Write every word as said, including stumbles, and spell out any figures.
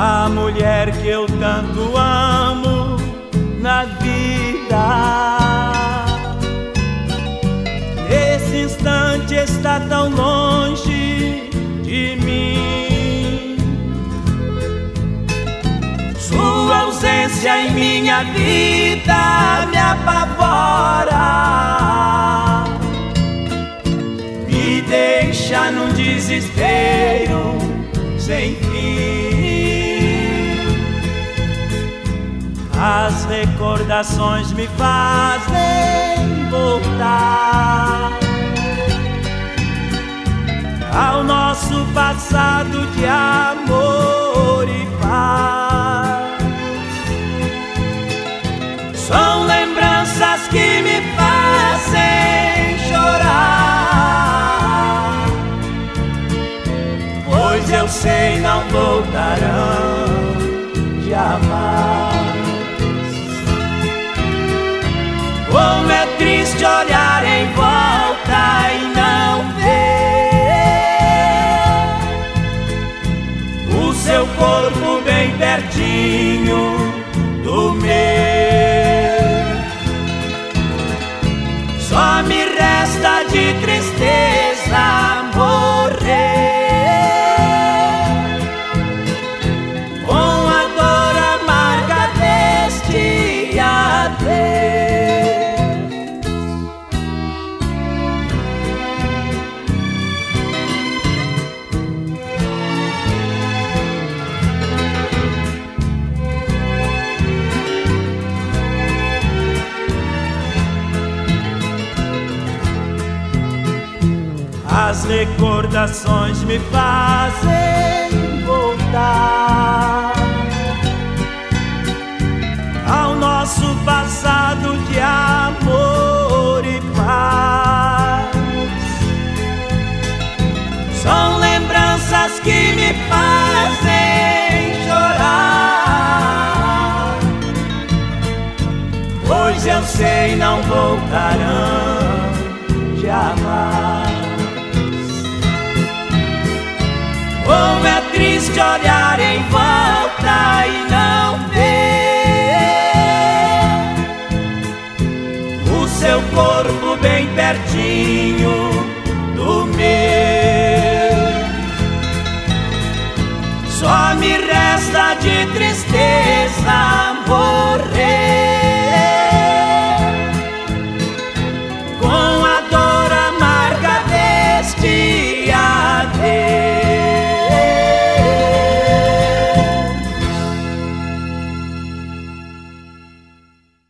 a mulher que eu tanto amo na vida. Esse instante está tão longe de mim. Sua ausência em minha vida me apavora, me deixa num desespero sem fim. As recordações me fazem voltar ao nosso passado de amor e paz. São lembranças que me fazem chorar, pois eu sei não voltarão jamais. Como é triste olhar em volta e não ver o seu corpo bem pertinho do meu. Só me resta de tristeza morrer com a dor amarga deste adeus. As recordações me fazem voltar ao nosso passado de amor e paz. São lembranças que me fazem chorar, pois eu sei não voltarão jamais. Como é triste olhar em volta e não ver o seu corpo bem pertinho